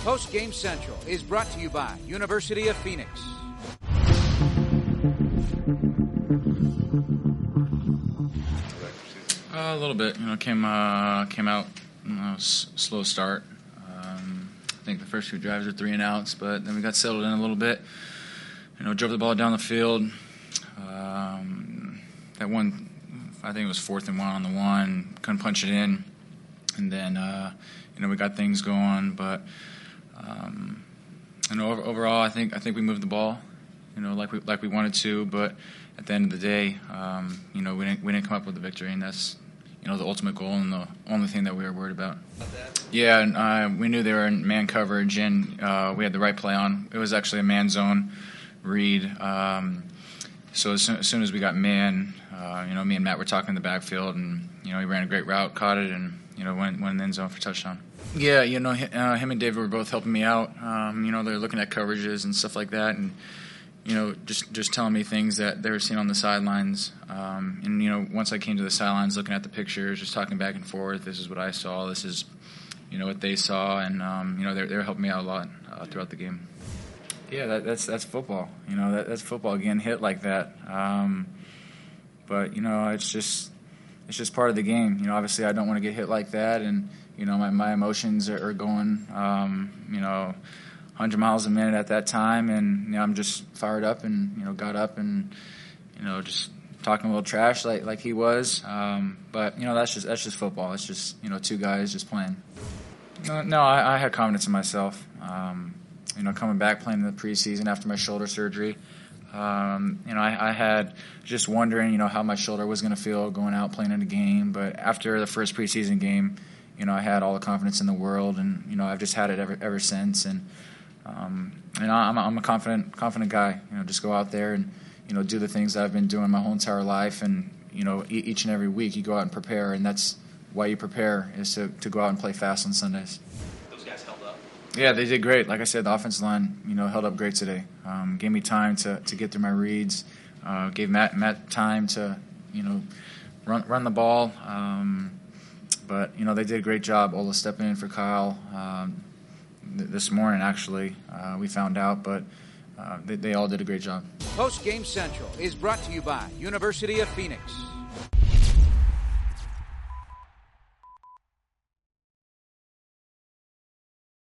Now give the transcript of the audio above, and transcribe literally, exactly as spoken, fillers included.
Post Game Central is brought to you by University of Phoenix. Uh, a little bit, you know, came uh, came out, you know, s- slow start. Um, I think the first few drives were three and outs, but then we got settled in a little bit. You know, drove the ball down the field. Um, that one, I think it was fourth and one on the one. Couldn't punch it in, and then uh, you know we got things going. But um, you know, over, overall, I think I think we moved the ball, you know, like we like we wanted to. But at the end of the day, um, you know, we didn't we didn't come up with the victory, and that's, you know, the ultimate goal and the only thing that we were worried about. Yeah, and, uh, we knew they were in man coverage, and uh, we had the right play on. It was actually a man zone read. Um, so as soon, as soon as we got man, uh, you know, me and Matt were talking in the backfield, and, you know, he ran a great route, caught it, and, you know, went, went in the end zone for touchdown. Yeah, you know, uh, him and David were both helping me out. Um, you know, they're looking at coverages and stuff like that, and, you know, just, just telling me things that they were seeing on the sidelines. Um, and, you know, once I came to the sidelines, looking at the pictures, just talking back and forth, this is what I saw, this is, you know, what they saw, and, um, you know, they're, they're helping me out a lot uh, throughout the game. Yeah, that, that's that's football. You know, that, that's football, getting hit like that. Um, but, you know, it's just it's just part of the game. You know, obviously I don't want to get hit like that, and, you know, my, my emotions are, are going, um, you know, one hundred miles a minute at that time, and, you know, I'm just fired up and, you know, got up and, you know, just talking a little trash like like he was. Um, but, you know, that's just that's just football. It's just, you know, two guys just playing. No, no I, I had confidence in myself. Um, you know, coming back playing in the preseason after my shoulder surgery. Um, you know, I, I had just wondering, you know, how my shoulder was going to feel going out playing in a game. But after the first preseason game, you know, I had all the confidence in the world, and, you know, I've just had it ever ever since. And Um, and I'm a, I'm a confident, confident guy. You know, just go out there and, you know, do the things that I've been doing my whole entire life. And, you know, e- each and every week you go out and prepare, and that's why you prepare, is to, to go out and play fast on Sundays. Those guys held up. Yeah, they did great. Like I said, the offensive line, you know, held up great today. Um, gave me time to, to get through my reads. Uh, gave Matt Matt time to, you know, run run the ball. Um, but, you know, they did a great job. Ola stepping in for Kyle. Um, This morning, actually, uh, we found out, but uh, they, they all did a great job. Post Game Central is brought to you by University of Phoenix.